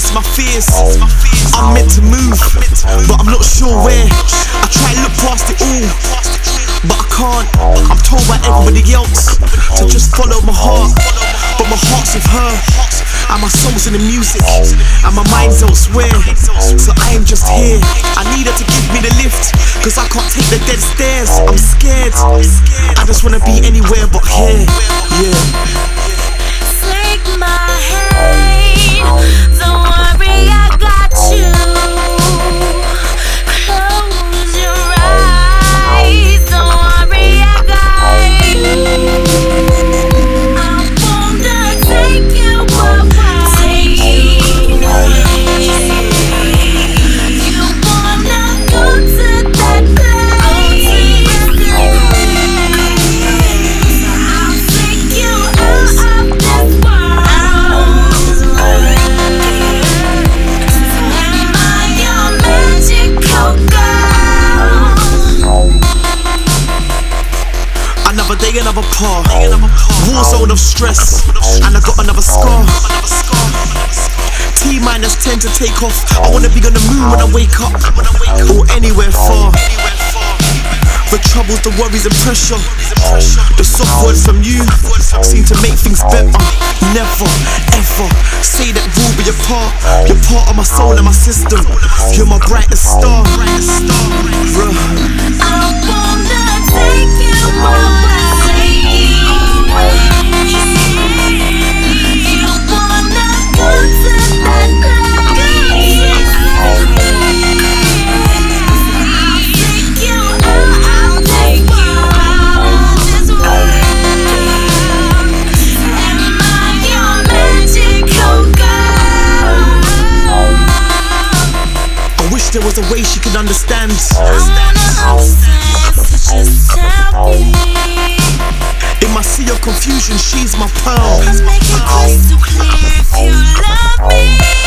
face my fears. I'm meant to move, but I'm not sure where. I try and look past it all, but I can't. I'm told by everybody else to just follow my heart, but my heart's with her, and my soul's in the music, and my mind's elsewhere. So I am just here. I need her to give me the lift, cause I can't take the dead stairs. I'm scared. I just wanna be anywhere but here. Yeah. Take my hand, don't worry, I got you. Close your eyes, don't worry, I got you. I wanna take you away. You wanna go to that place. I'll take you out of this world. Am I your magical girl? Another day, another par. War zone of stress, and I got another scar. T-10 to take off. I wanna be on the moon when I wake up, or anywhere far. The troubles, the worries and pressure, the soft words from you seem to make things better. Never, ever say that we'll be apart. You're part of my soul and my system. You're my brightest star. I wanna take you away. You wanna go to that place. I'll take you out of this world. Am I your magical girl? I wish there was a way she could understand. I wanna understand, so just tell me. In my sea of confusion, she's my pearl. I'll make it crystal clear if you love me.